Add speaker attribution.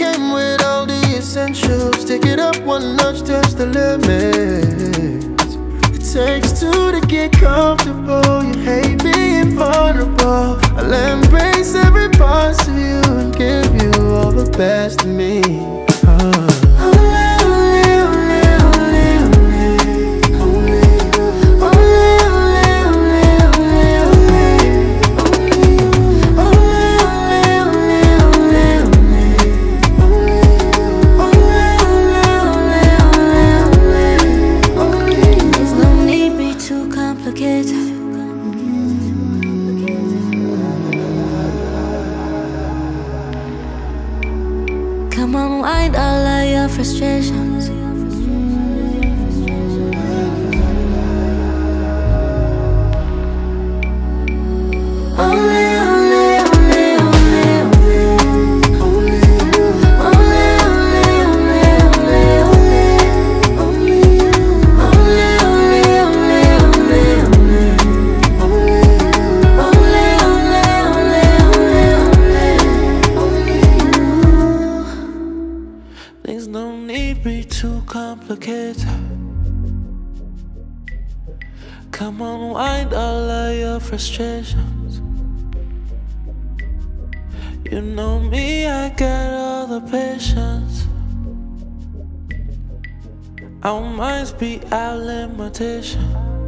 Speaker 1: came with all the essentials. Take it up one notch, touch the limits. It takes two to get comfortable. You hate being vulnerable. I'll embrace every part of you and give you all the best of me.
Speaker 2: Come on, wind all of your frustrations.
Speaker 3: Things don't need be too complicated. Come on, wind all of your frustrations. You know me, I got all the patience. Our minds be our limitation.